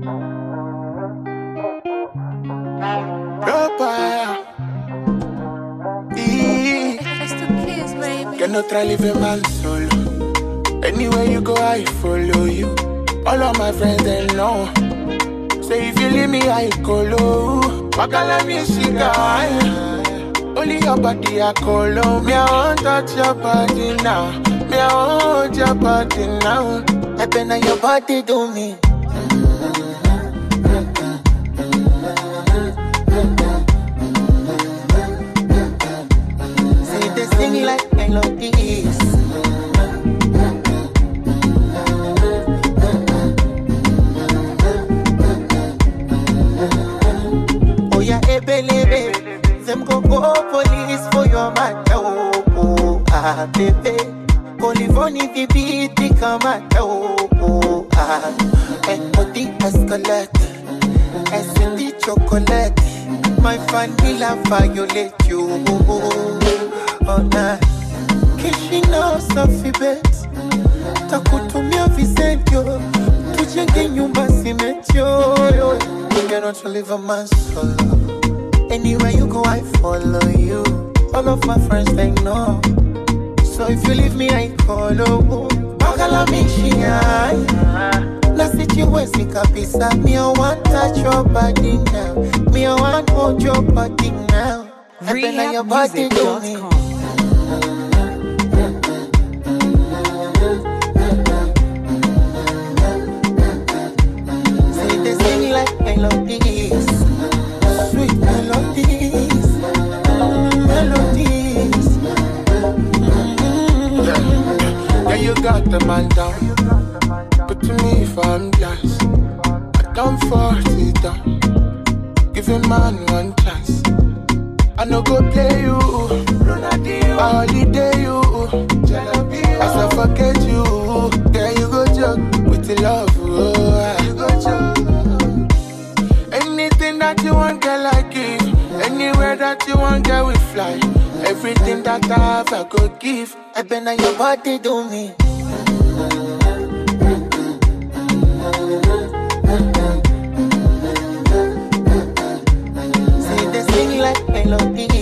Que no try live a man solo. Anywhere you go, I follow you. All of my friends, they know. Say if you leave me, I colo. Wakala me cigar. Only your body, I colo. Me, I won't touch your body now. Me, I want your body now. I been your body do me. Say they sing like melodies. Oh yeah, baby, them go police for your man. Oh, ah, baby. Colivoni di beat come at oh, ah. And body escalate. Essence chocolate. My vanilla violate you. Oh, nah. Kishina safi bet. Takutumia visentio. Tujenge nyumba simetio. You cannot live a man solo. Anywhere you go, I follow you. All of my friends, they know. So if you leave me, I call you. Wakala me shine. Na situation kabisa. Me I want touch your body now. Me I want hold your body now. I been your body do me. Say they sing like melodies, sweet melodies, melodies. Yeah, you got the man down. But to me, if I'm blessed, I don't force it down. Give a man one chance. I no go play you. I holiday you. As I forget you. Yeah, you go joke with the love. You go joke. Anything that you want, girl, I give. Anywhere that you want, girl, we fly. Everything that I have, I go give. I been on your body, do me. Say they sing like melody.